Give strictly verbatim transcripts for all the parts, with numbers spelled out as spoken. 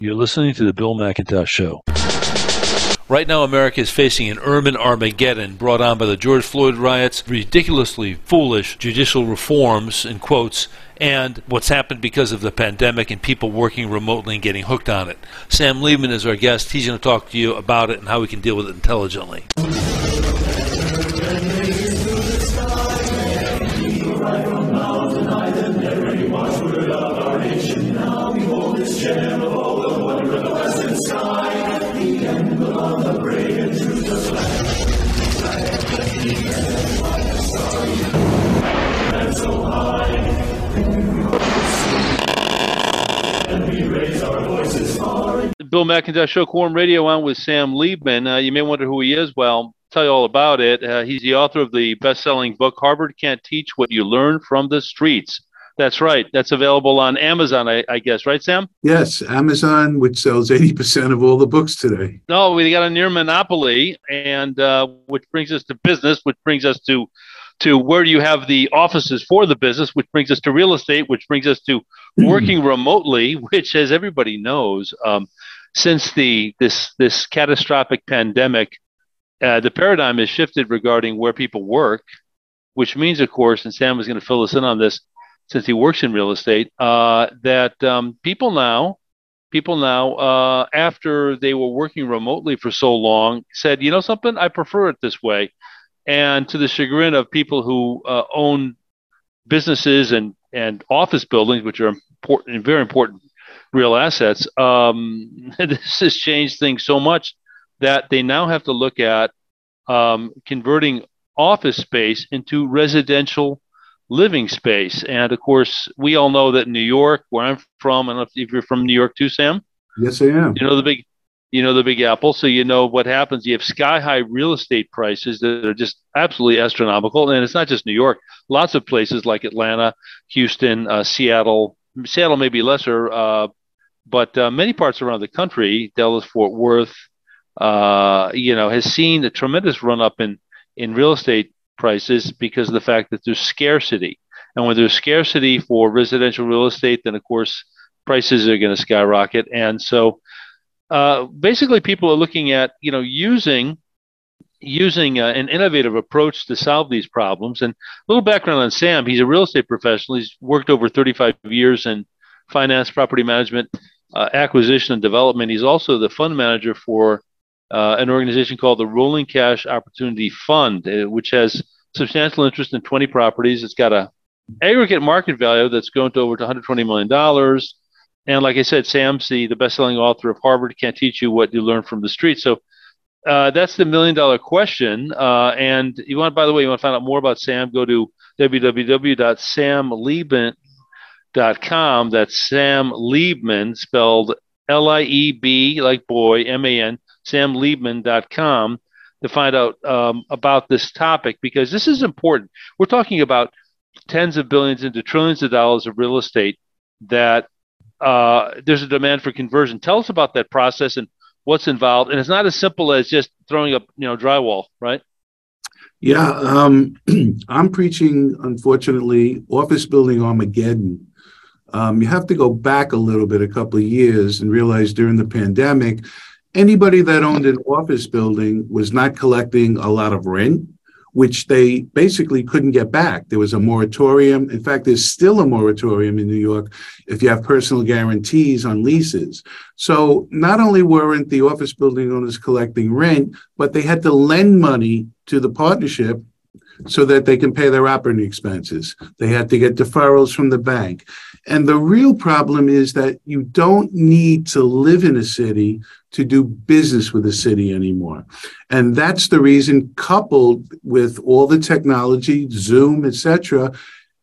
You're listening to the Bill McIntosh Show. Right now, America is facing an urban Armageddon brought on by the George Floyd riots, ridiculously foolish judicial reforms, in quotes, and what's happened because of the pandemic and people working remotely and getting hooked on it. Sam Liebman is our guest. He's going to talk to you about it and how we can deal with it intelligently. Bill McIntosh Show, Quorum Radio, on with Sam Liebman. Uh, you may wonder who he is. Well, I'll tell you all about it. Uh, he's the author of the best-selling book, Harvard Can't Teach What You Learn from the Streets. That's right. That's available on Amazon, I, I guess. Right, Sam? Yes, Amazon, which sells eighty percent of all the books today. No, we got a near monopoly, and uh, which brings us to business, which brings us to to where do you have the offices for the business, which brings us to real estate, which brings us to working remotely, which, as everybody knows, um, since the this this catastrophic pandemic, uh, the paradigm has shifted regarding where people work, which means, of course, and Sam is going to fill us in on this since he works in real estate, uh, that um, people now, people now, uh, after they were working remotely for so long, said, you know something, I prefer it this way. And to the chagrin of people who uh, own businesses and, and office buildings, which are important, very important real assets, um, this has changed things so much that they now have to look at um, converting office space into residential living space. And of course, we all know that in New York, where I'm from, I don't know if you're from New York too, Sam. Yes, I am. You know the big, you know the Big Apple, so you know what happens. You have sky-high real estate prices that are just absolutely astronomical, and it's not just New York. Lots of places like Atlanta, Houston, uh, Seattle. Seattle may be lesser, uh, but uh, many parts around the country, Dallas, Fort Worth, uh, you know, has seen a tremendous run-up in in real estate prices because of the fact that there's scarcity. And when there's scarcity for residential real estate, then of course prices are going to skyrocket. And so uh, basically people are looking at, you know, using using uh, an innovative approach to solve these problems. And a little background on Sam, he's a real estate professional. He's worked over thirty-five years in finance, property management, uh, acquisition, and development. He's also the fund manager for Uh, an organization called the Rolling Cash Opportunity Fund, uh, which has substantial interest in twenty properties. It's got a aggregate market value that's grown to over one hundred twenty million dollars. And like I said, Sam's the, the best-selling author of Harvard Can't Teach You What You Learn from the Street. So uh, that's the million-dollar question. Uh, and you want, by the way, you want to find out more about Sam, go to w w w dot sam liebman dot com. That's Sam Liebman, spelled L I E B, like boy, M A N, sam liebman dot com, to find out um, about this topic, because this is important. We're talking about tens of billions into trillions of dollars of real estate that uh, there's a demand for conversion. Tell us about that process and what's involved. And it's not as simple as just throwing up, you know, drywall, right? Yeah, um, I'm preaching, unfortunately, office building Armageddon. Um, you have to go back a little bit, a couple of years, and realize during the pandemic, anybody that owned an office building was not collecting a lot of rent, which they basically couldn't get back. There was a moratorium. In fact, there's still a moratorium in New York if you have personal guarantees on leases. So not only weren't the office building owners collecting rent, but they had to lend money to the partnership so that they can pay their operating expenses. They had to get deferrals from the bank. And the real problem is that you don't need to live in a city to do business with a city anymore. And that's the reason, coupled with all the technology, Zoom, et cetera,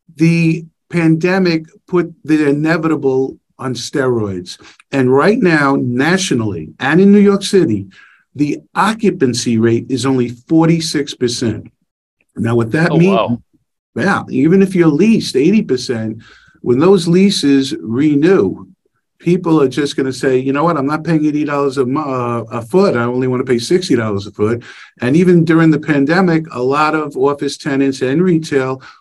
the pandemic put the inevitable on steroids. And right now, nationally and in New York City, the occupancy rate is only forty-six percent. Now, what that oh, means, wow. yeah, even if you're leased eighty percent, when those leases renew, people are just going to say, you know what, I'm not paying eighty dollars a, uh, a foot. I only want to pay sixty dollars a foot. And even during the pandemic, a lot of office tenants and retail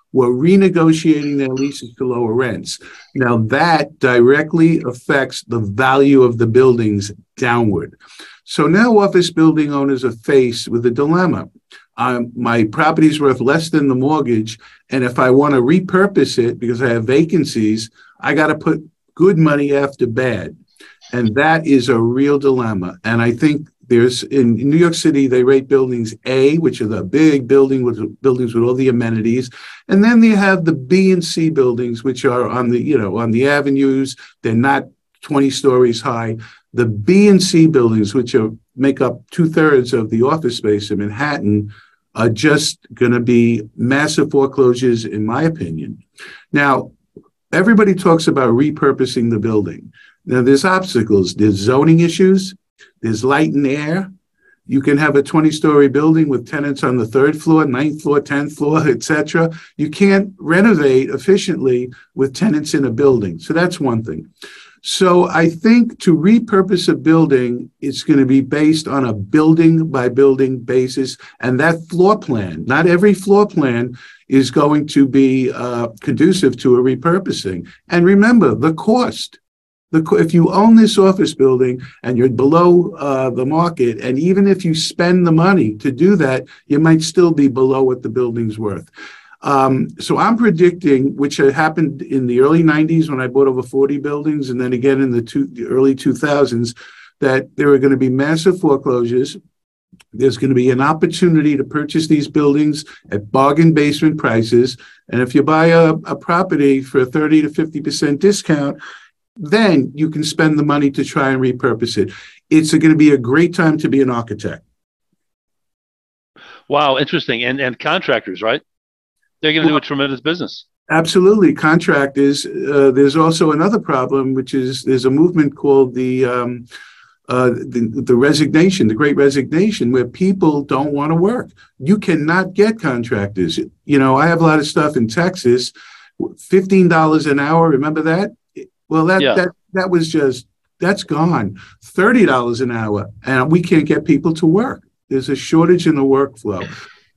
were renegotiating their leases to lower rents. Now that directly affects the value of the buildings downward. So now office building owners are faced with a dilemma. Um, my property is worth less than the mortgage, and if I want to repurpose it because I have vacancies, I got to put good money after bad. And that is a real dilemma. And I think there's in, in New York City, they rate buildings A, which are the big building with buildings with all the amenities. And then they have the B and C buildings, which are on the, you know, on the avenues. They're not twenty stories high. The B and C buildings, which are make up two thirds of the office space in Manhattan, are just going to be massive foreclosures, in my opinion. Now, everybody talks about repurposing the building. Now, there's obstacles. There's zoning issues. There's light and air. You can have a twenty-story building with tenants on the third floor, ninth floor, tenth floor, et cetera. You can't renovate efficiently with tenants in a building. So that's one thing. So I think to repurpose a building, it's going to be based on a building by building basis. And that floor plan, not every floor plan is going to be uh, conducive to a repurposing. And remember, the cost. The, if you own this office building and you're below uh, the market, and even if you spend the money to do that, you might still be below what the building's worth. Um, so I'm predicting, which happened in the early nineties when I bought over forty buildings, and then again in the, two, the early two thousands, that there are going to be massive foreclosures. There's going to be an opportunity to purchase these buildings at bargain basement prices. And if you buy a, a property for a thirty to fifty percent discount, then you can spend the money to try and repurpose it. It's going to be a great time to be an architect. Wow, interesting. And and contractors, right? They're going to well, do a tremendous business. Absolutely. Contractors. Uh, there's also another problem, which is there's a movement called the, um, uh, the, the resignation, the great resignation, where people don't want to work. You cannot get contractors. You know, I have a lot of stuff in Texas, fifteen dollars an hour. Remember that? Well, that, yeah. that, that was just, that's gone. thirty dollars an hour, and we can't get people to work. There's a shortage in the workflow.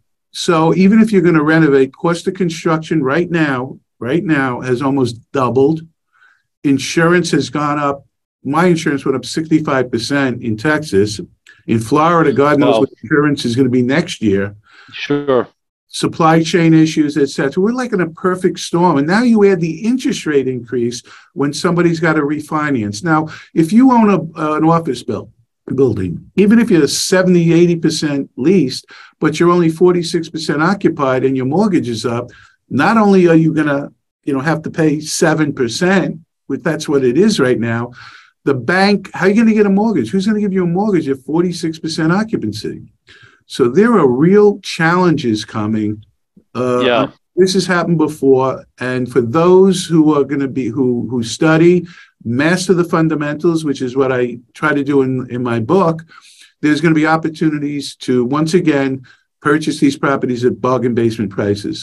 So even if you're going to renovate, cost of construction right now, right now has almost doubled. Insurance has gone up. My insurance went up sixty-five percent in Texas. In Florida, God knows wow. what insurance is going to be next year. Sure. Supply chain issues, et cetera. We're like in a perfect storm. And now you add the interest rate increase when somebody's got to refinance. Now, if you own a, uh, an office bill, building, even if you're seventy, eighty percent leased, but you're only forty-six percent occupied and your mortgage is up, not only are you going to, you know, have to pay seven percent, which that's what it is right now, the bank, how are you going to get a mortgage? Who's going to give you a mortgage at forty-six percent occupancy? So there are real challenges coming. Uh, yeah. This has happened before. And for those who are going to be, who, who study, master the fundamentals, which is what I try to do in, in my book, there's going to be opportunities to, once again, purchase these properties at bargain basement prices.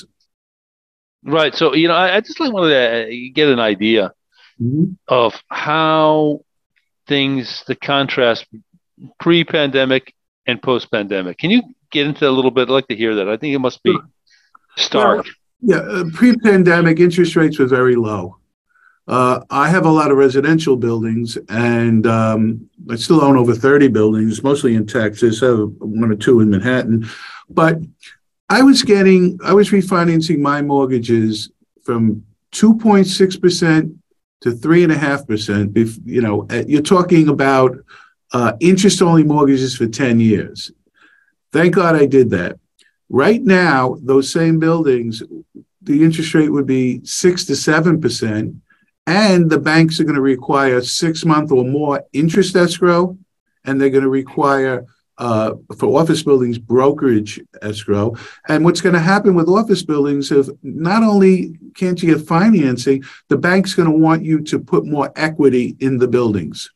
Right. So, you know, I, I just like wanted to get an idea mm-hmm. of how things, the contrast pre-pandemic and post-pandemic. Can you get into a little bit? I'd like to hear that. I think it must be stark. Well, yeah, uh, pre-pandemic, interest rates were very low. Uh, I have a lot of residential buildings, and um, I still own over thirty buildings, mostly in Texas. I have one or two in Manhattan. But I was getting, I was refinancing my mortgages from two point six percent to three point five percent. If, you know, you're talking about uh, interest-only mortgages for ten years. Thank God I did that. Right now, those same buildings, the interest rate would be six to seven percent. And the banks are going to require six month or more interest escrow, and they're going to require uh, for office buildings brokerage escrow. And what's going to happen with office buildings is not only can't you get financing, the bank's going to want you to put more equity in the buildings.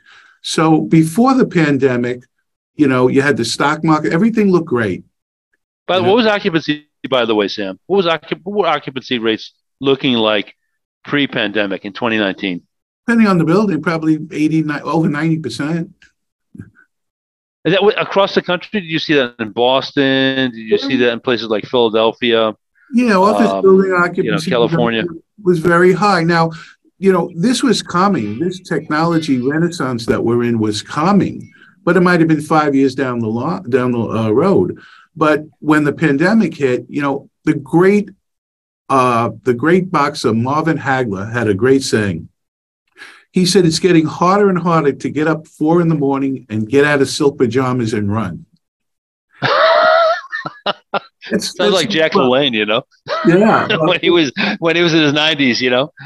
So before the pandemic, you know, you had the stock market, everything looked great. But what was occupancy, by the way, Sam? What was occup- what were occupancy rates looking like pre-pandemic in twenty nineteen? Depending on the building, probably eighty, over ninety percent. Is that across the country? Did you see that in Boston? Did you see that in places like Philadelphia? Yeah, office building um, you know, occupancy California. was very high. Now, you know, this was coming. This technology renaissance that we're in was coming, but it might have been five years down the lo- down the uh, road. But when the pandemic hit, you know, the great uh, the great boxer Marvin Hagler had a great saying. He said it's getting harder and harder to get up four in the morning and get out of silk pajamas and run. It's, Sounds it's, like Jack LaLanne, you know, yeah. when he was when he was in his nineties, you know.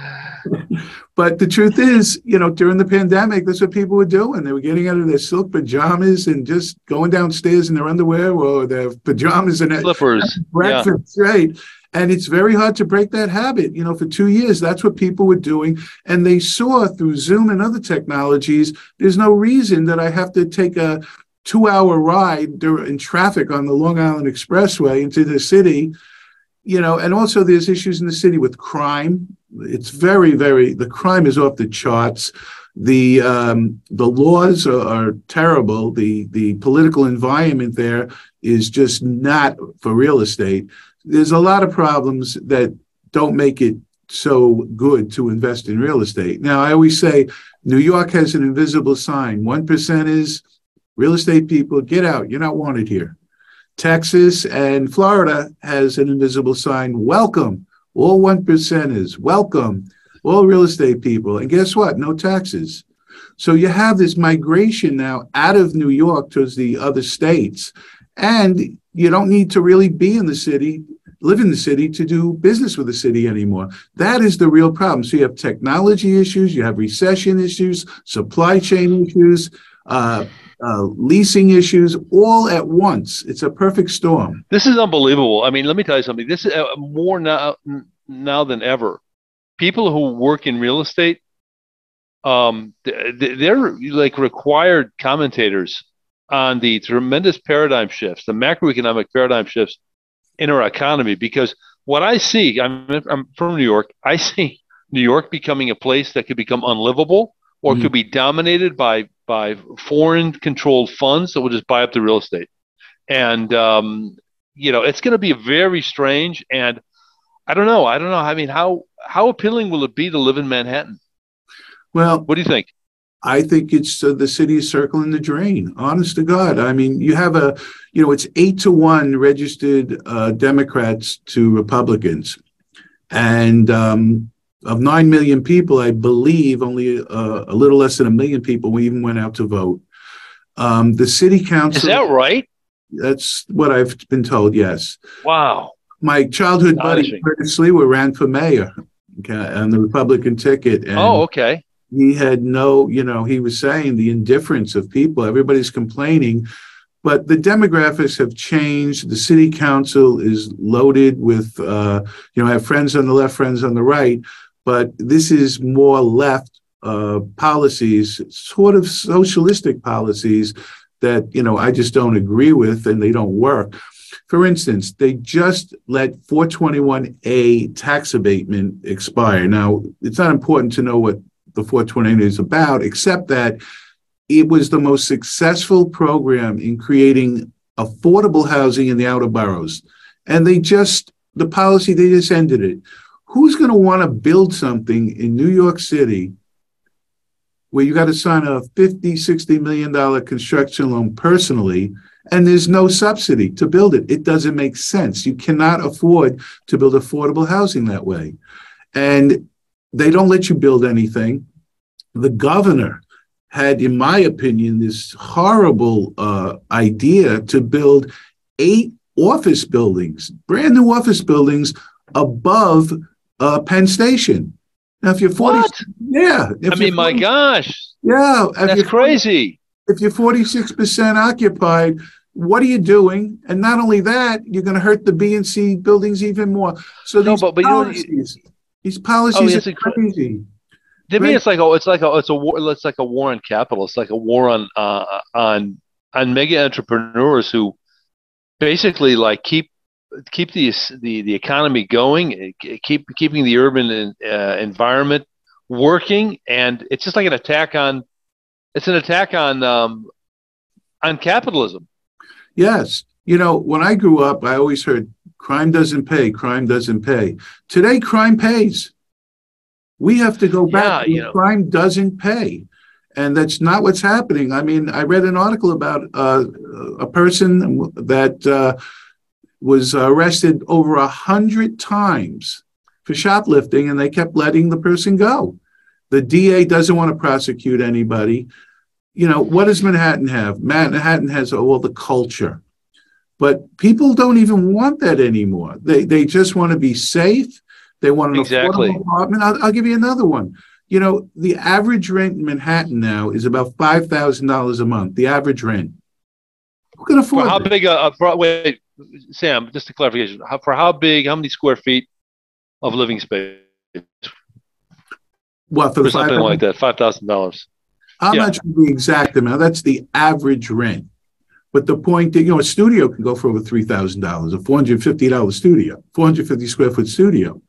But the truth is, you know, during the pandemic, that's what people were doing. They were getting out of their silk pajamas and just going downstairs in their underwear or their pajamas and Slippers. breakfast, yeah. Right? And it's very hard to break that habit. You know, for two years, that's what people were doing. And they saw through Zoom and other technologies, there's no reason that I have to take a two-hour ride in traffic on the Long Island Expressway into the city. You know, and also there's issues in the city with crime. It's very, very, the crime is off the charts. The um, the laws are, are terrible. The the political environment there is just not for real estate. There's a lot of problems that don't make it so good to invest in real estate. Now, I always say New York has an invisible sign. one percent is real estate people, get out. You're not wanted here. Texas and Florida has an invisible sign. Welcome. All one percenters. Welcome. All real estate people. And guess what? No taxes. So you have this migration now out of New York towards the other states. And you don't need to really be in the city, live in the city to do business with the city anymore. That is the real problem. So you have technology issues, you have recession issues, supply chain issues, uh, uh, leasing issues, all at once. It's a perfect storm. This is unbelievable. I mean, let me tell you something. This is uh, more now, now than ever. People who work in real estate, um, they're like required commentators on the tremendous paradigm shifts, the macroeconomic paradigm shifts in our economy. Because what I see, I'm, I'm from New York, I see New York becoming a place that could become unlivable or mm. could be dominated by by foreign controlled funds that will just buy up the real estate. And, um, you know, it's going to be very strange. And I don't know. I don't know. I mean, how, how appealing will it be to live in Manhattan? Well, what do you think? I think it's uh, the city is circling the drain. Honest to God. I mean, you have a, you know, it's eight to one registered uh, Democrats to Republicans. And, um, of nine million people, I believe only uh, a little less than a million people even went out to vote. Um, the city council. Is that right? That's what I've been told, yes. Wow. My childhood buddy, Curtis Lewa, ran for mayor okay, on the Republican ticket. And oh, okay. He had no, you know, he was saying the indifference of people. Everybody's complaining. But the demographics have changed. The city council is loaded with, uh, you know, I have friends on the left, friends on the right. But this is more left uh, policies, sort of socialistic policies that, you know, I just don't agree with and they don't work. For instance, they just let four twenty-one A tax abatement expire. Now, it's not important to know what the four twenty-one is about, except that it was the most successful program in creating affordable housing in the outer boroughs. And they just, the policy, they just ended it. Who's going to want to build something in New York City where you got to sign a fifty, sixty million dollars construction loan personally, and there's no subsidy to build it? It doesn't make sense. You cannot afford to build affordable housing that way. And they don't let you build anything. The governor had, in my opinion, this horrible uh, idea to build eight office buildings, brand new office buildings above uh, Penn Station. Now, if you're forty, what? yeah, if I mean, my forty, gosh, yeah, that's crazy. If you're forty-six percent occupied, what are you doing? And not only that, you're going to hurt the B and C buildings even more. So no, these but, but policies, you know, these policies oh, are crazy. To me, it's like a, it's like a, it's a war. It's like a war on capital. It's like a war on uh, on on mega entrepreneurs who basically like keep keep the the, the economy going, keep keeping the urban uh, environment working, and it's just like an attack on. It's an attack on um, on capitalism. Yes, you know, when I grew up, I always heard crime doesn't pay, crime doesn't pay. Today, crime pays. We have to go back Yeah, to you where know, crime doesn't pay. And that's not what's happening. I mean, I read an article about uh, a person that uh, was arrested over a hundred times for shoplifting, and they kept letting the person go. The D A doesn't want to prosecute anybody. You know, what does Manhattan have? Manhattan has all the culture. But people don't even want that anymore. They they just want to be safe. They want an exactly. affordable apartment. I'll, I'll give you another one. You know, the average rent in Manhattan now is about five thousand dollars a month, the average rent. Who can For afford how that? big a, a pro- wait, Sam, just a clarification. How, for how big, how many square feet of living space What, for the for something like five hundred? that? Five thousand dollars. I'm Yeah. not sure the exact amount. That's the average rent. But the point that, you know, a studio can go for over three thousand dollars, a four hundred fifty dollars studio, four hundred fifty square foot studio.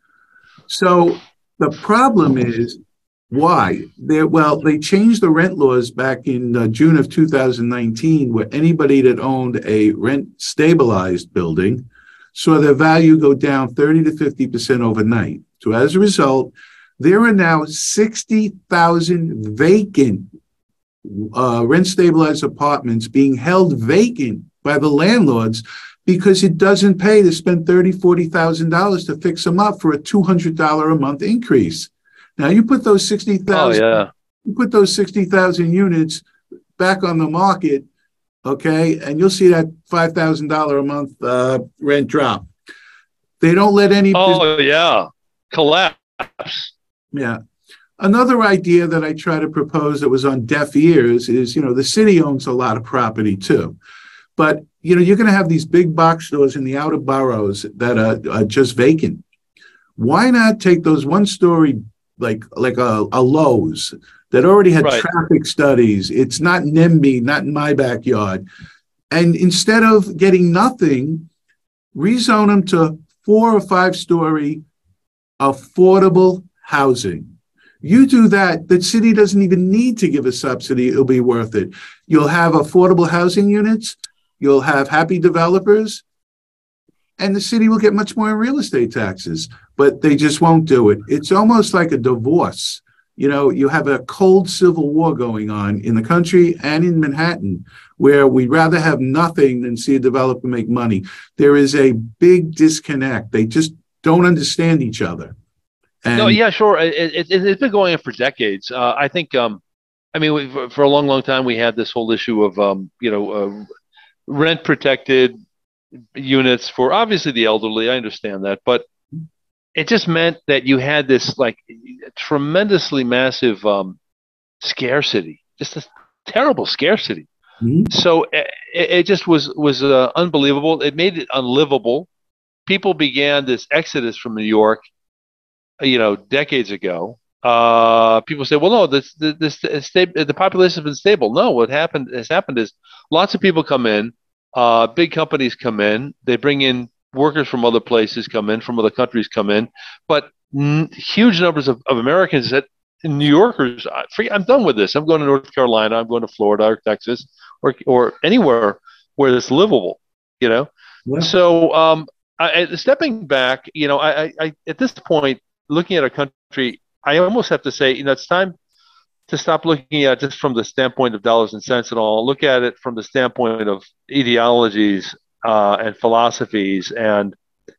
So the problem is why? They well, they changed the rent laws back in uh, June of two thousand nineteen, where anybody that owned a rent stabilized building saw their value go down thirty to fifty percent overnight. So as a result, there are now sixty thousand vacant uh, rent stabilized apartments being held vacant by the landlords because it doesn't pay to spend thirty thousand dollars, forty thousand dollars to fix them up for a two hundred dollars a month increase. Now you put those sixty Oh thousand, yeah. you put those sixty thousand units back on the market, okay, and you'll see that five thousand dollars a month uh, rent drop. They don't let any, Oh yeah. Collapse. yeah. Another idea that I try to propose that was on deaf ears is, you know, the city owns a lot of property too. But, you know, you're going to have these big box stores in the outer boroughs that are, are just vacant. Why not take those one story, like like a, a Lowe's that already had Right. traffic studies? It's not NIMBY, not in my backyard. And instead of getting nothing, rezone them to four or five story affordable housing. You do that, the city doesn't even need to give a subsidy. It'll be worth it. You'll have affordable housing units. You'll have happy developers. And the city will get much more in real estate taxes. But they just won't do it. It's almost like a divorce. You know, you have a cold civil war going on in the country and in Manhattan, where we'd rather have nothing than see a developer make money. There is a big disconnect. They just don't understand each other. No, And yeah, sure. It, it, it's been going on for decades. Uh, I think, um, I mean, we, for, for a long, long time, we had this whole issue of, um, you know, uh, rent protected units for obviously the elderly. I understand that, but it just meant that you had this like tremendously massive um, scarcity, just a terrible scarcity. Mhm. So it, it just was was uh, unbelievable. It made it unlivable. People began this exodus from New York, you know, decades ago. Uh, people say, well, no, this, this, this the population has been stable. No, what happened has happened is lots of people come in, uh, big companies come in, they bring in workers from other places, come in from other countries, come in, but n- huge numbers of, of Americans that New Yorkers, I, I'm done with this. I'm going to North Carolina, I'm going to Florida or Texas or or anywhere where it's livable, you know. Yeah. So um, I, stepping back, you know, I, I at this point, looking at our country, I almost have to say, you know, it's time to stop looking at it just from the standpoint of dollars and cents and all. Look at it from the standpoint of ideologies uh, and philosophies and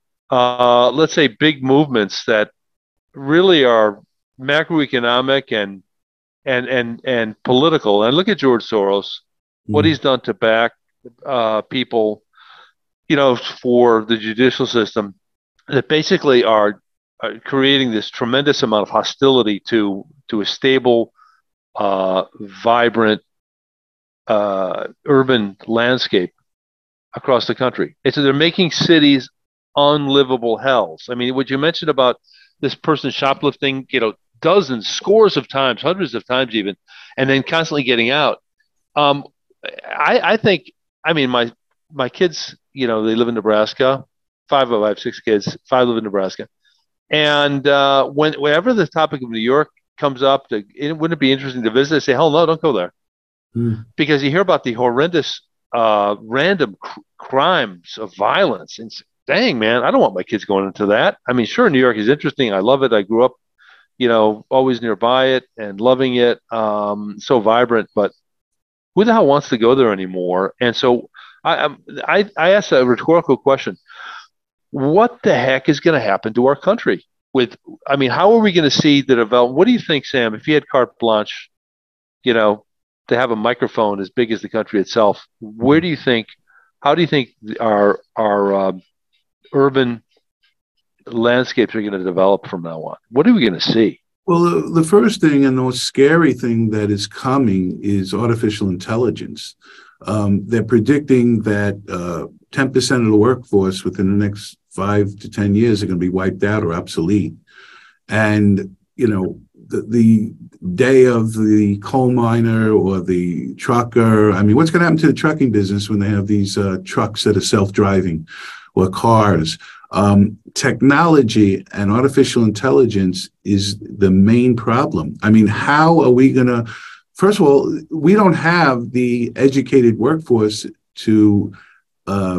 uh, let's say big movements that really are macroeconomic and and and and political. And look at George Soros, what Mm. he's done to back uh, people, you know, for the judicial system that basically are uh, creating this tremendous amount of hostility to to a stable, uh, vibrant uh, urban landscape across the country. It's they're making cities unlivable hells. I mean, what you mentioned about this person shoplifting, you know, dozens, scores of times, hundreds of times even, and then constantly getting out. Um, I, I think, I mean, my my kids, you know, they live in Nebraska. Five of I have six kids. Five live in Nebraska. And uh, when whenever the topic of New York comes up, to, it, wouldn't it be interesting to visit? I say, hell no, don't go there, Mm. because you hear about the horrendous, uh, random cr- crimes of violence and dang, man, I don't want my kids going into that. I mean, sure, New York is interesting. I love it. I grew up, you know, always nearby it and loving it. Um, so vibrant, but who the hell wants to go there anymore? And so I, I, I asked a rhetorical question. What the heck is going to happen to our country? With, I mean, how are we going to see the development? What do you think, Sam, if you had carte blanche, you know, to have a microphone as big as the country itself, where do you think, how do you think our, our uh, urban landscapes are going to develop from now on? What are we going to see? Well, the, the first thing and the most scary thing that is coming is artificial intelligence. Um, they're predicting that uh, ten percent of the workforce within the next five to ten years are going to be wiped out or obsolete. And, you know, the, the day of the coal miner or the trucker, I mean, what's going to happen to the trucking business when they have these uh, trucks that are self-driving or cars? Um, technology and artificial intelligence is the main problem. I mean, how are we going to, first of all, we don't have the educated workforce to uh,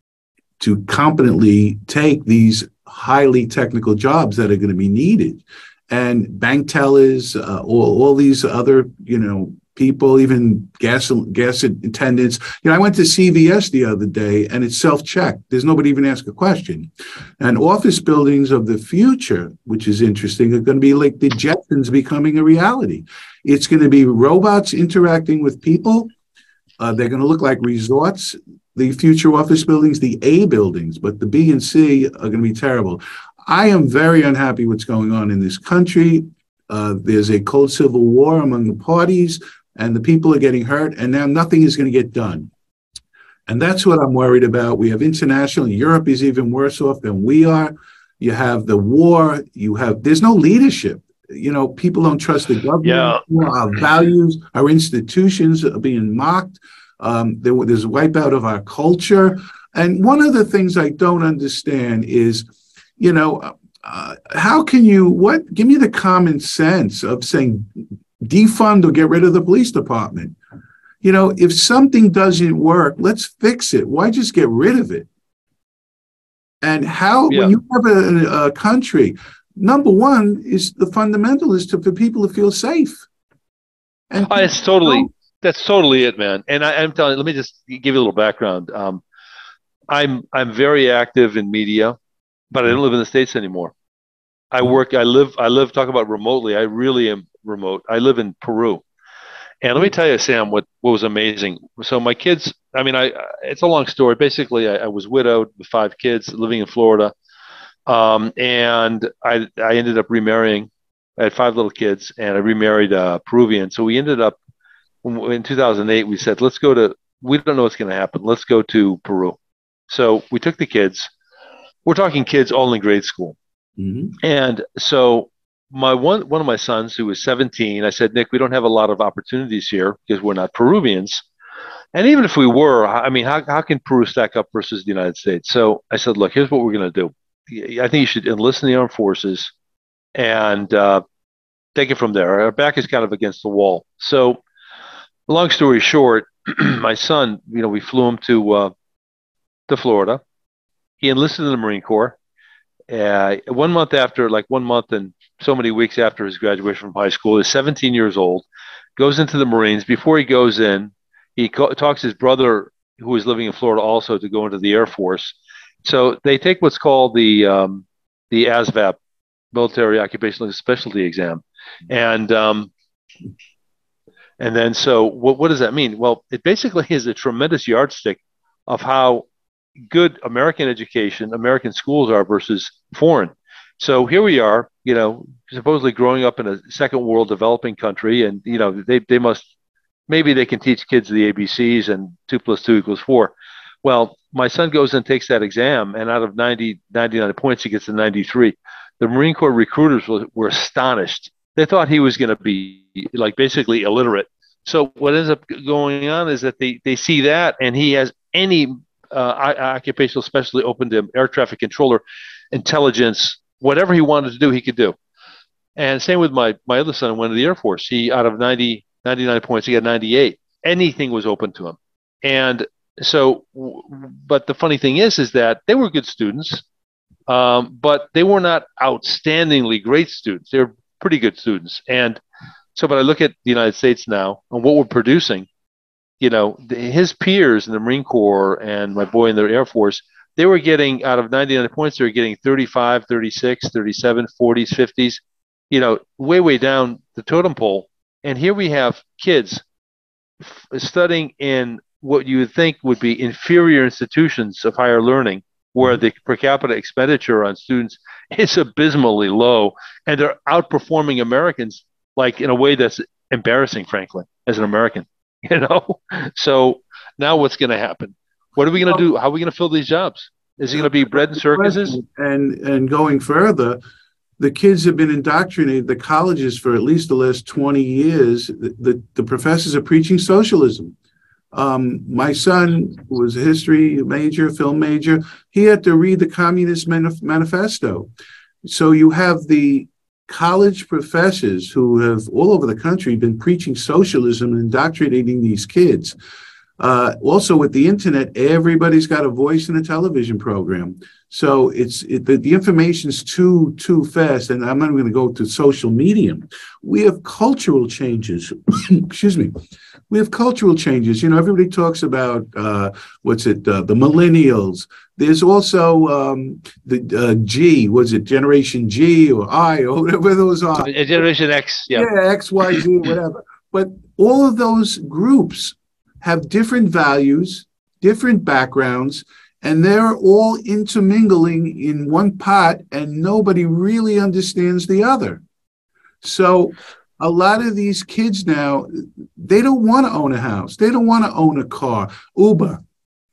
to competently take these highly technical jobs that are going to be needed. And bank tellers, uh, all, all these other, you know, people, even gas gas attendants. You know, I went to C V S the other day and it's self-checked. There's nobody even ask a question. And office buildings of the future, which is interesting, are going to be like the Jetsons becoming a reality. It's going to be robots interacting with people. Uh, they're going to look like resorts. The future office buildings, the A buildings, but the B and C are going to be terrible. I am very unhappy what's going on in this country. Uh, there's a cold civil war among the parties, and the people are getting hurt, and now nothing is going to get done. And that's what I'm worried about. We have international, Europe is even worse off than we are. You have the war, you have, there's no leadership. You know, people don't trust the government. Yeah. Our values, our institutions are being mocked. Um, there, there's a wipeout of our culture. And one of the things I don't understand is, you know, uh, how can you, what, give me the common sense of saying defund or get rid of the police department. You know, if something doesn't work, let's fix it. Why just get rid of it? And how, yeah. when you have a, a country, number one is the fundamental is to, for people to feel safe. And oh, it's totally, that's totally it, man. And I, I'm telling you, let me just give you a little background. Um, I'm, I'm very active in media, but I don't live in the States anymore. I work, I live, I live, talk about remotely. I really am remote. I live in Peru. And let me tell you, Sam, what, what was amazing. So my kids, I mean, I, it's a long story. Basically, I, I was widowed with five kids living in Florida. Um, and I, I ended up remarrying. I had five little kids and I remarried a Peruvian. So we ended up in two thousand eight, we said, let's go to, we don't know what's going to happen. Let's go to Peru. So we took the kids. We're talking kids all in grade school. Mm-hmm. And so my one one of my sons, who was seventeen, I said, Nick, we don't have a lot of opportunities here because we're not Peruvians. And even if we were, I mean, how, how can Peru stack up versus the United States? So I said, look, here's what we're going to do. I think you should enlist in the armed forces and uh, take it from there. Our back is kind of against the wall. So long story short, my son, you know, we flew him to uh, to Florida. He enlisted in the Marine Corps. Uh, one month after, like one month and so many weeks after his graduation from high school, he's seventeen years old, goes into the Marines. Before he goes in, he co- talks his brother, who is living in Florida also, to go into the Air Force. So they take what's called the um, the A S V A P, Military Occupational Specialty Exam. And um, and then so what, what does that mean? Well, it basically is a tremendous yardstick of how good American education, American schools are versus foreign. So here we are, you know, supposedly growing up in a second world developing country, and, you know, they, they must, maybe they can teach kids the A B Cs and two plus two equals four. Well, my son goes and takes that exam, and out of ninety, ninety-nine points, he gets a ninety-three. The Marine Corps recruiters were, were astonished. They thought he was going to be like basically illiterate. So what ends up going on is that they, they see that, and he has any uh, occupational specialty open to him, air traffic controller, intelligence, whatever he wanted to do, he could do. And same with my, my other son, went to the Air Force. He, out of ninety, ninety-nine points, he got ninety-eight. Anything was open to him. And So, but the funny thing is, is that they were good students, um, but they were not outstandingly great students. They were pretty good students. And so, but I look at the United States now and what we're producing, you know, the, his peers in the Marine Corps and my boy in the Air Force, they were getting out of ninety-nine points, they were getting thirty-five, thirty-six, thirty-seven, forties, fifties, you know, way, way down the totem pole. And here we have kids studying in what you would think would be inferior institutions of higher learning, where the per capita expenditure on students is abysmally low, and they're outperforming Americans like in a way that's embarrassing, frankly, as an American. You know, so now what's going to happen? What are we going to do? How are we going to fill these jobs? Is it going to be bread and circuses? And and going further, the kids have been indoctrinated. The colleges for at least the last twenty years. The the, the professors are preaching socialism. Um, my son was a history major, film major. He had to read the Communist Manif- Manifesto. So you have the college professors who have all over the country been preaching socialism and indoctrinating these kids. Uh, also, with the internet, everybody's got a voice in a television program. So it's it, the, the information's too too fast, and I'm not going to go to social media. We have cultural changes. Excuse me. We have cultural changes. You know, everybody talks about uh, what's it? Uh, the millennials. There's also um, the uh, G. Was it Generation G or I or whatever those are? Generation X. Yeah. Yeah, X, Y, Z, whatever. But all of those groups have different values, different backgrounds, and they're all intermingling in one pot, and nobody really understands the other. So a lot of these kids now, they don't want to own a house. They don't want to own a car. Uber.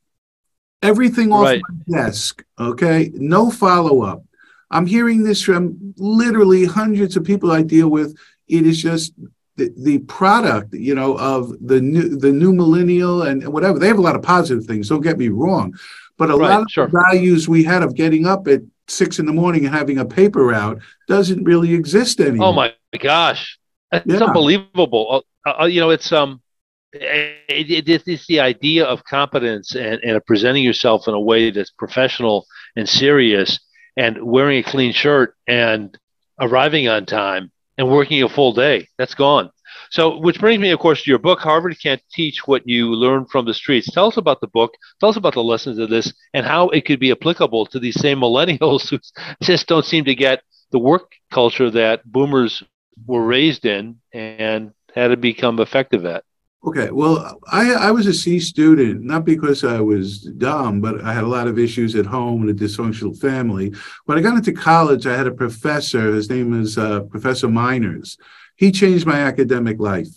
Everything off Right. my desk, okay? No follow-up. I'm hearing this from literally hundreds of people I deal with. It is just the, the product, you know, of the new the new millennial and whatever. They have a lot of positive things, don't get me wrong. But a Right, lot of sure. the values we had of getting up at six in the morning and having a paper route doesn't really exist anymore. Oh my gosh, it's Yeah. unbelievable. Uh, uh, you know, it's um, it, it, it's the idea of competence and, and presenting yourself in a way that's professional and serious, and wearing a clean shirt and arriving on time and working a full day. That's gone. So, which brings me, of course, to your book, Harvard Can't Teach What You Learn from the Streets. Tell us about the book. Tell us about the lessons of this and how it could be applicable to these same millennials who just don't seem to get the work culture that boomers were raised in and had to become effective at. Okay, well, I, I was a C student, not because I was dumb, but I had a lot of issues at home and a dysfunctional family. When I got into college, I had a professor, his name is uh, Professor Miners. He changed my academic life.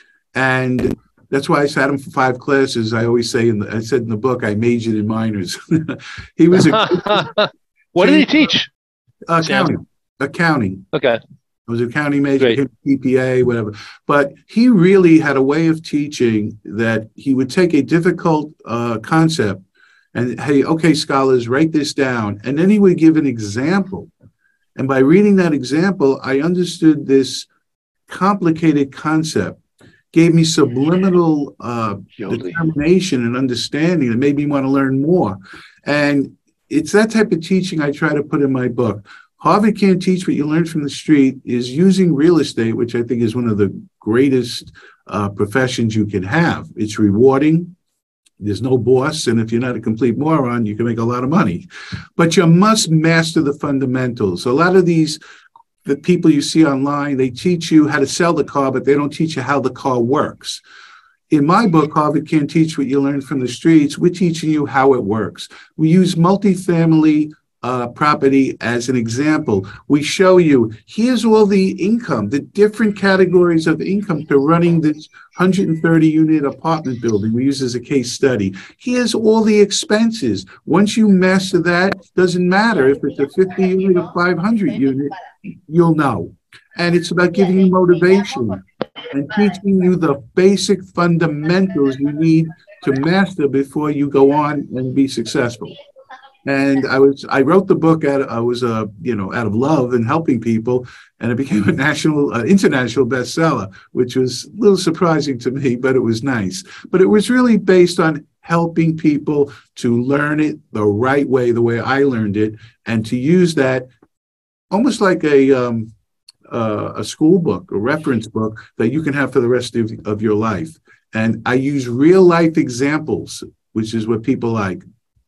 And that's why I sat him for five classes. I always say, in the, I said in the book, I majored in minors. He was a... What did he teach? Accounting. Accounting. Okay. I was an accounting major, Great. C P A, whatever. But he really had a way of teaching that he would take a difficult uh, concept and, hey, okay, scholars, write this down. And then he would give an example. And by reading that example, I understood this complicated concept, gave me subliminal uh, determination and understanding that made me want to learn more. And it's that type of teaching I try to put in my book. Harvard Can't Teach What You Learn from the Street is using real estate, which I think is one of the greatest uh, professions you can have. It's rewarding. There's no boss. And if you're not a complete moron, you can make a lot of money. But you must master the fundamentals. A lot of these the people you see online, they teach you how to sell the car, but they don't teach you how the car works. In my book, Harvard Can't Teach What You Learn from the Streets, we're teaching you how it works. We use multifamily Uh, property as an example. We show you, here's all the income, the different categories of income to running this one hundred thirty unit apartment building we use as a case study. Here's all the expenses. Once you master that, doesn't matter if it's a fifty unit or five hundred unit, you'll know. And it's about giving you motivation and teaching you the basic fundamentals you need to master before you go on and be successful. And I was, I wrote the book out, I was, uh, you know, out of love and helping people, and it became a national, uh, international bestseller, which was a little surprising to me, but it was nice. But it was really based on helping people to learn it the right way, the way I learned it, and to use that almost like a um, uh, a school book, a reference book that you can have for the rest of, of your life. And I use real life examples, which is what people like.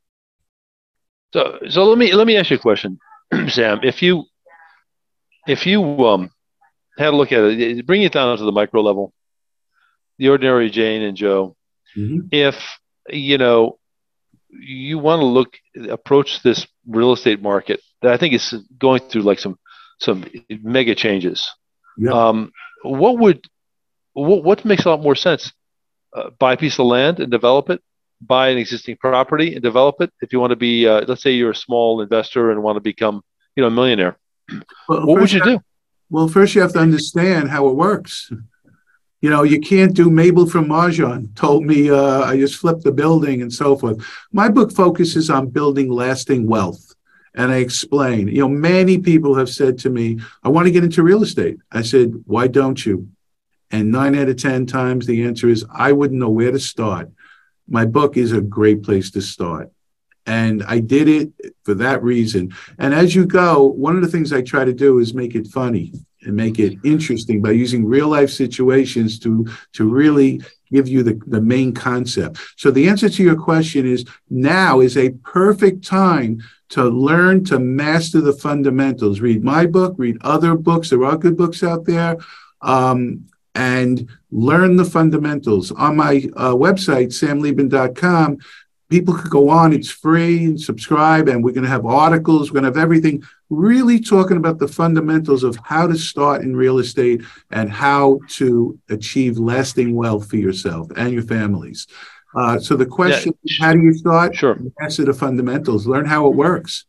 So, so let me let me ask you a question, Sam. If you if you um had a look at it, bring it down to the micro level, the ordinary Jane and Joe. Mm-hmm. If you know you want to look approach this real estate market that I think is going through like some some mega changes. Yep. Um, what would what, what makes a lot more sense? Uh, buy a piece of land and develop it. Buy an existing property and develop it. If you want to be, uh, let's say you're a small investor and want to become, you know, a millionaire, Well, what would you you do? have, well, first you have to understand how it works. You know, you can't do Mabel from Mahjong told me uh, I just flipped the building and so forth. My book focuses on building lasting wealth. And I explain, you know, many people have said to me, I want to get into real estate. I said, why don't you? And nine out of ten times the answer is, I wouldn't know where to start. My book is a great place to start. And I did it for that reason. And as you go, one of the things I try to do is make it funny and make it interesting by using real life situations to, to really give you the, the main concept. So the answer to your question is, now is a perfect time to learn to master the fundamentals. Read my book, read other books. There are good books out there. Um, and learn the fundamentals. On my uh, website, sam liebman dot com, people could go on. It's free and subscribe, and we're going to have articles. We're going to have everything really talking about the fundamentals of how to start in real estate and how to achieve lasting wealth for yourself and your families. Uh, so the question Yeah, is, how do you start? Sure. Master the fundamentals. Learn how it works.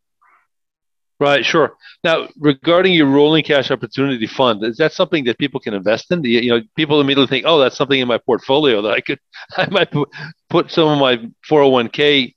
Right, sure. Now, regarding your rolling cash opportunity fund, is that something that people can invest in? You, you know, people immediately think, "Oh, that's something in my portfolio that I could, I might put, put some of my four oh one k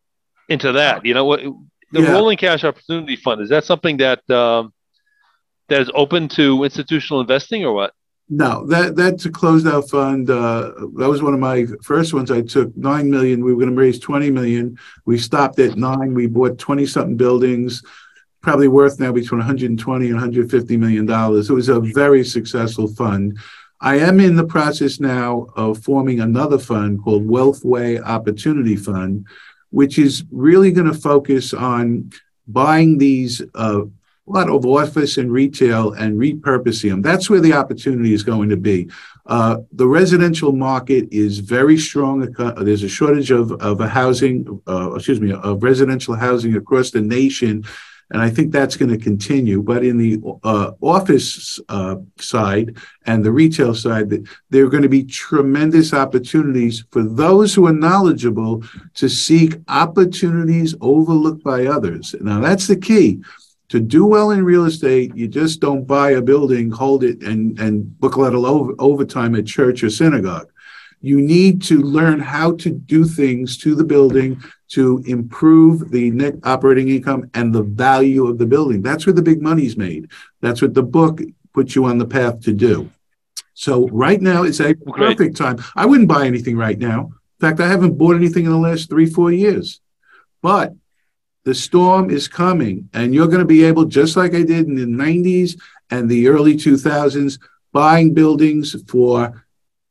into that." You know, what the Yeah. rolling cash opportunity fund, is that something that um, that is open to institutional investing or what? No, that that's a closed out fund. Uh, that was one of my first ones. I took nine million. We were going to raise twenty million. We stopped at nine. We bought twenty something buildings, probably worth now between one hundred twenty and one hundred fifty million dollars. It was a very successful fund. I am in the process now of forming another fund called Wealthway Opportunity Fund, which is really going to focus on buying these uh, a lot of office and retail and repurposing them. That's where the opportunity is going to be. Uh, the residential market is very strong. There's a shortage of, of a housing, uh, excuse me, of residential housing across the nation. And I think that's going to continue. But in the uh, office uh, side and the retail side, there are going to be tremendous opportunities for those who are knowledgeable to seek opportunities overlooked by others. Now, that's the key. To do well in real estate, you just don't buy a building, hold it, and, and book a lot of over, overtime at church or synagogue. You need to learn how to do things to the building to improve the net operating income and the value of the building. That's where the big money's made. That's what the book puts you on the path to do. So right now is a perfect time. I wouldn't buy anything right now. In fact, I haven't bought anything in the last three, four years. But the storm is coming, and you're going to be able, just like I did in the nineties and the early two thousands, buying buildings for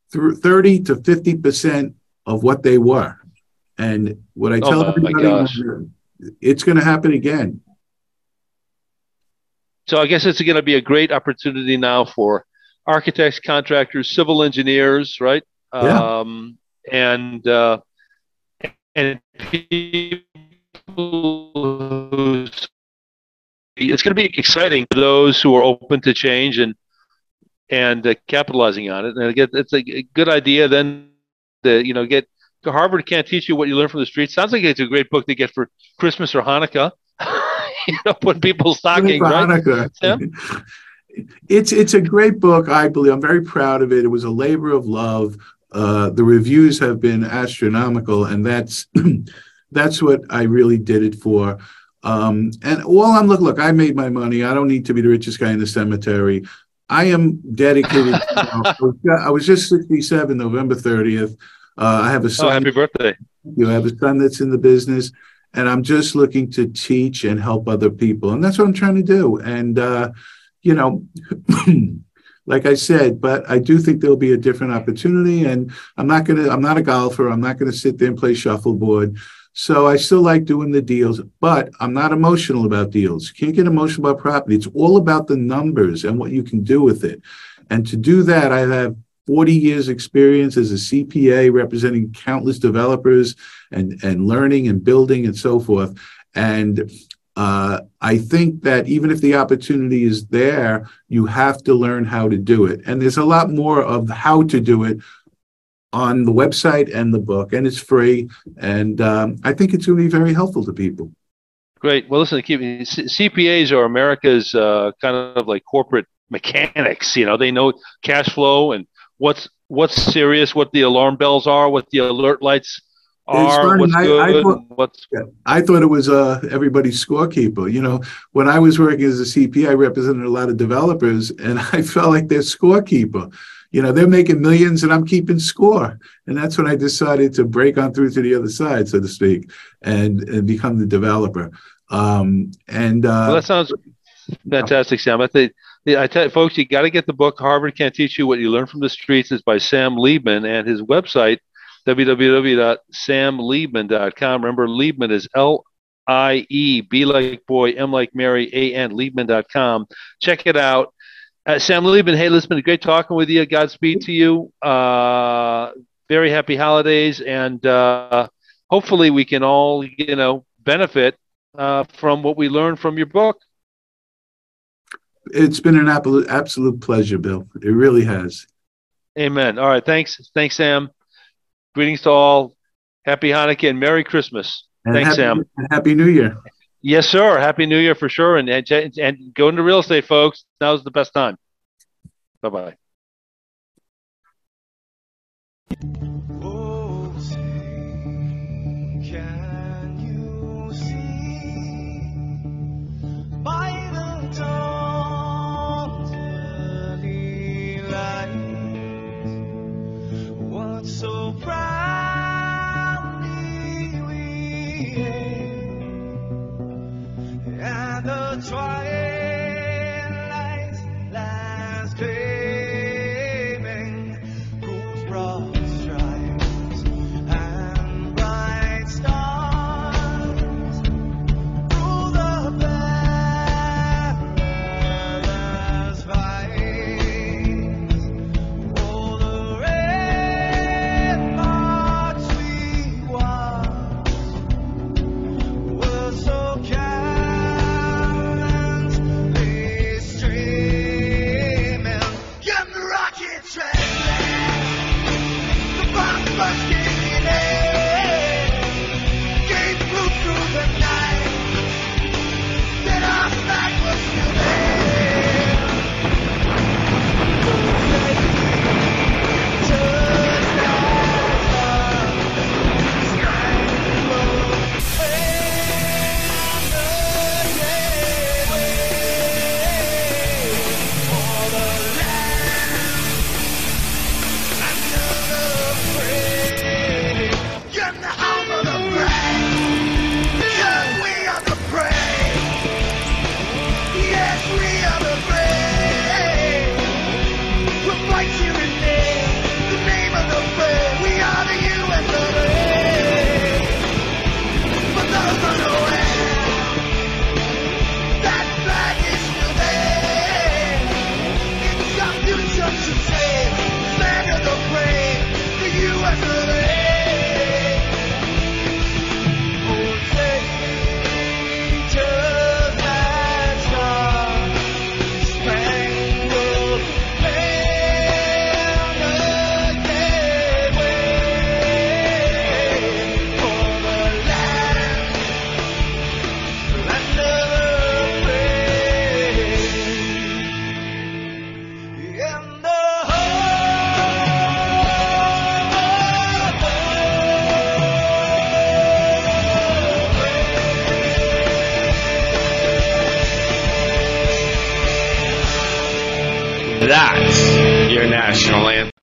thirty to fifty percent of what they were. And what I tell Oh everybody, it's going to happen again. So I guess it's going to be a great opportunity now for architects, contractors, civil engineers, right? Yeah. Um, and uh, and people who, it's going to be exciting for those who are open to change and and uh, capitalizing on it. And again, it's a good idea then to, you know, get to Harvard can't teach you what you learn from the streets. Sounds like it's a great book to get for Christmas or Hanukkah. You know, put people's stockings, right? Hanukkah. It's it's a great book, I believe. I'm very proud of it. It was a labor of love. Uh, the reviews have been astronomical, and that's that's what I really did it for. Um, and all I'm look, look, I made my money. I don't need to be the richest guy in the cemetery. I am dedicated. You know, I was just sixty-seven, November thirtieth. Uh, I have a Oh, son. happy birthday. You have a son that's in the business, and I'm just looking to teach and help other people. And that's what I'm trying to do. And, uh, you know, like I said, but I do think there'll be a different opportunity. And I'm not going to, I'm not a golfer. I'm not going to sit there and play shuffleboard. So I still like doing the deals, but I'm not emotional about deals. You can't get emotional about property. It's all about the numbers and what you can do with it. And to do that, I have forty years experience as a C P A representing countless developers and, and learning and building and so forth. And uh, I think that even if the opportunity is there, you have to learn how to do it. And there's a lot more of how to do it on the website and the book, and it's free. And um, I think it's going to be very helpful to people. Great. Well, listen, keep, C P As are America's uh, kind of like corporate mechanics. You know, they know cash flow and what's what's serious, what the alarm bells are, what the alert lights are, what's I, good, I thought, what's. Yeah, I thought it was uh, everybody's scorekeeper. You know, when I was working as a C P A, I represented a lot of developers, and I felt like their scorekeeper. You know, they're making millions, and I'm keeping score. And that's when I decided to break on through to the other side, so to speak, and, and become the developer. Um, and uh, Well, that sounds fantastic, Sam. I think. Yeah, I tell you, folks, you got to get the book. Harvard Can't Teach You What You Learn from the Streets. It's by Sam Liebman, and his website, w w w dot sam liebman dot com. Remember, Liebman is L I E, B like boy, M like Mary, A N, liebman dot com. Check it out. Uh, Sam Liebman, hey, it's been great talking with you. Godspeed to you. Uh, very happy holidays, and uh, hopefully we can all, you know, benefit uh, from what we learned from your book. It's been an absolute pleasure, Bill. It really has. Amen. All right. Thanks. Thanks, Sam. Greetings to all. Happy Hanukkah and Merry Christmas. And Thanks, happy, Sam. Happy New Year. Yes, sir. Happy New Year for sure. And, and, and go into real estate, folks. Now's the best time. Bye-bye. Oh, say, can you see by the dawn's early light what so proudly we hailed at the twilight's last gleaming, whose broad stripes and bright stars rule the perilous fight. Oh, the red marks we watched were so gallantly streaming. Get the rocket train, the bomb bursting in air, gave proof through the night that our flag was still there. Just as Get the home of the brave, because we are the brave. Yes, we are the brave. We'll fight you in name, the name of the brave. We are the U S of A. For those unaware, that flag is still there. It's Constitution to save, stand of the brave, the U S of A. Oh, say, just as star-spangled banner gave way for the land, land of the brave. In the That's your national anthem.